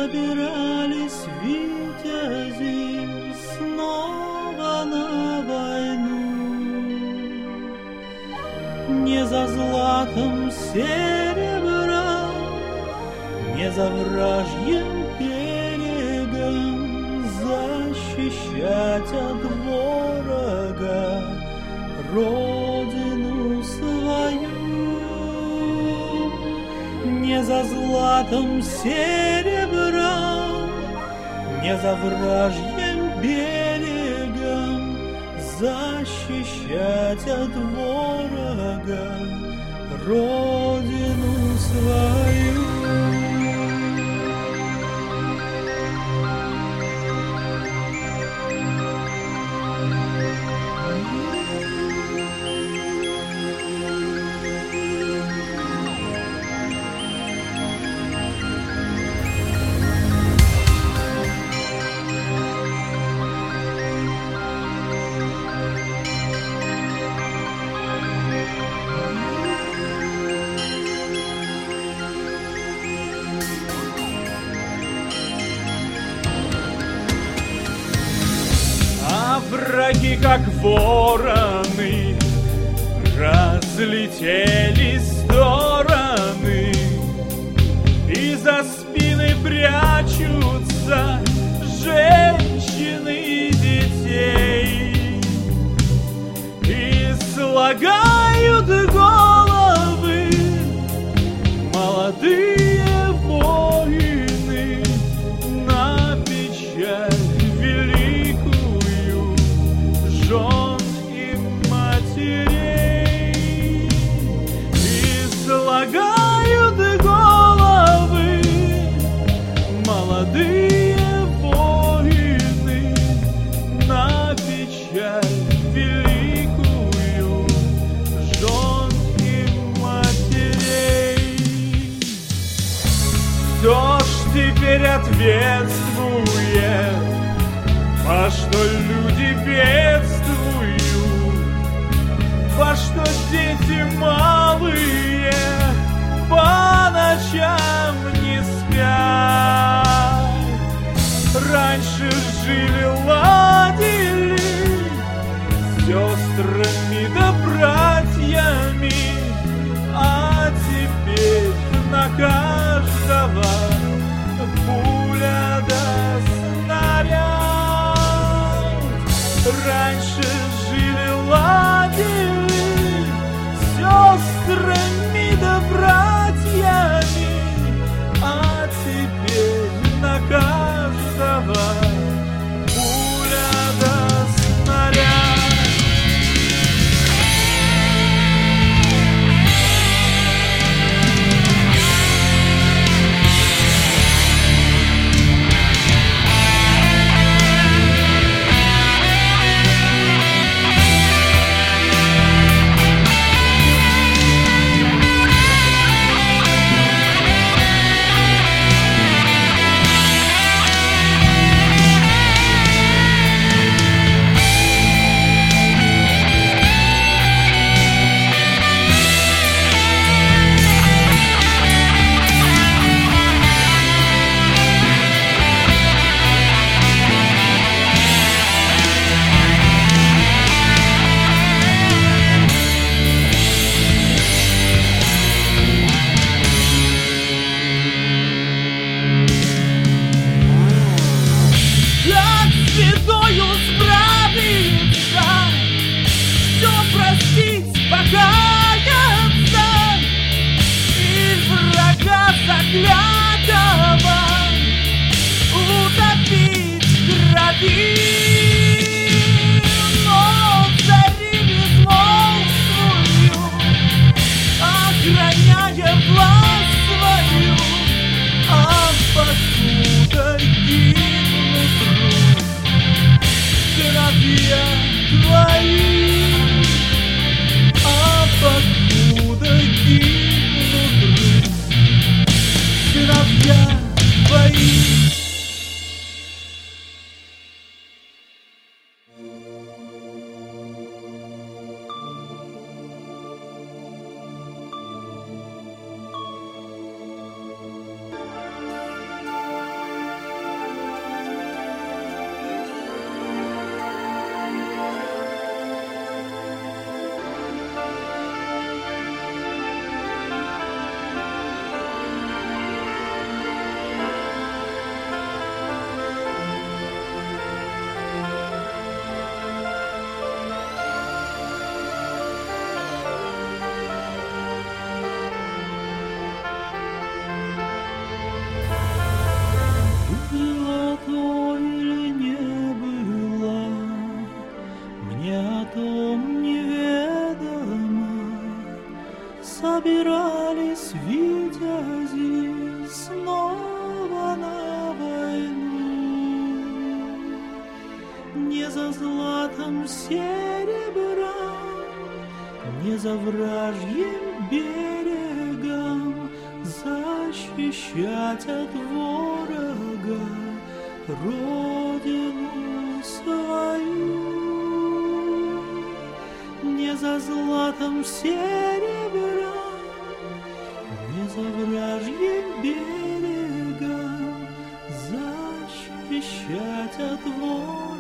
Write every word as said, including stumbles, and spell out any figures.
собирались витязи снова на войну. Не за златом серебра, не за вражьим берегом защищать от ворога родину свою. Не за златом серебра, не за вражьим берегом защищать от ворога родину свою. Враги, как вороны, разлетелись в стороны, и за спины прячутся женщины и детей, и слагают головы молодые воины на печаль жен и матерей, и слагают головы молодые воины на печаль великую жен и матерей. Кто ж теперь ответствует, во что люди бедствуют, во что дети малые по ночам не спят? Раньше жили, ладили сестрами да братьями, а теперь на каждого пуля да снаряд. Раньше жили, ладили сестрами да братьями, а теперь на каждого пуля да снаряд. Заклятого утопить в крови, но цари безмолвствуют, охраняя власть свою, а покуда гибнут рук сыновья твои, а покуда гибнут рук сыновья твои. златом серебром, не за вражьим берегом защищать от ворога родину свою. Не за златом серебром, не за вражьим берегом защищать от ворога